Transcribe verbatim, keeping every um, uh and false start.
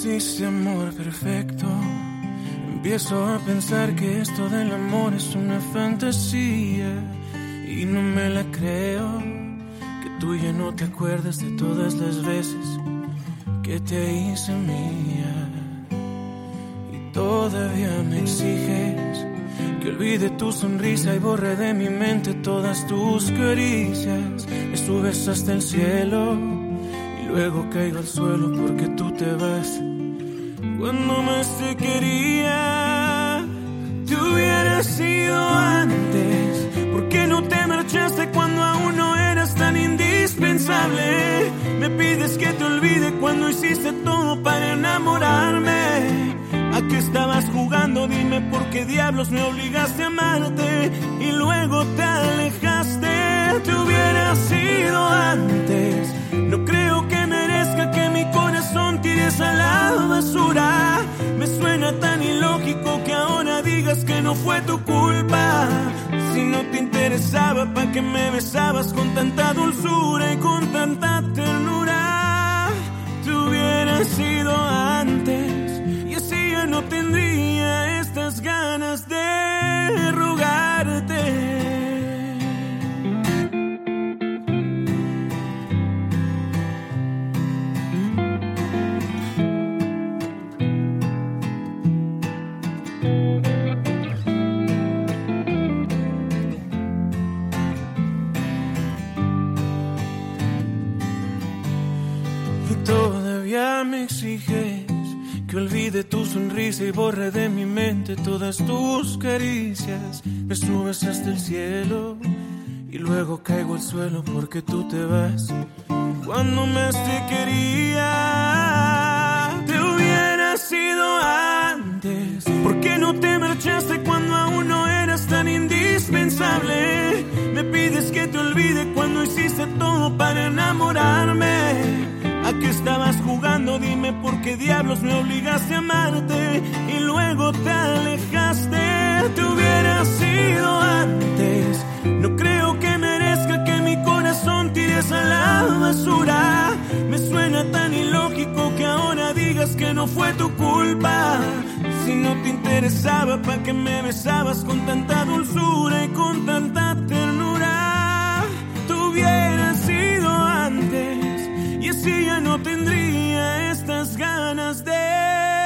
existe amor perfecto. Empiezo a pensar que esto del amor es una fantasía y no me la creo, que tú ya no te acuerdas de todas las veces que te hice mía. Y todavía me exiges que olvide tu sonrisa y borre de mi mente todas tus caricias. Me subes hasta el cielo y luego caigo al suelo porque tú te vas. Cuando más te quería, te hubiera sido antes. ¿Por qué no te marchaste cuando aún no eras tan indispensable? Me pides que te olvide cuando hiciste todo para enamorarme. ¿A qué estabas jugando? Dime por qué diablos me obligaste a amarte y luego te alejaste. Te hubiera sido antes. No creo que merezca que mi corazón tires a la basura. Me suena tan ilógico que ahora digas que no fue tu culpa. Si no te interesaba, ¿para qué me besabas con tanta dulzura y con tanta ternura? Te hubiera sido antes y así ya no tendría estas ganas de rogarte. Todavía me exiges que olvide tu sonrisa y borre de mi mente todas tus caricias. Me subes hasta el cielo y luego caigo al suelo porque tú te vas. Cuando más te quería, te hubiera sido antes. ¿Por qué no te marchaste cuando aún no eras tan indispensable? Me pides que te olvide cuando hiciste todo para enamorarme. ¿A qué estabas jugando? Dime por qué diablos me obligaste a amarte y luego te alejaste. Te hubiera sido antes. No creo que merezca que mi corazón tires a la basura. Me suena tan ilógico que ahora digas que no fue tu culpa. Si no te interesaba, ¿para qué me besabas con tanta dulzura y con tanta ternura? Te hubiera sido antes y así ya no tendría estas ganas de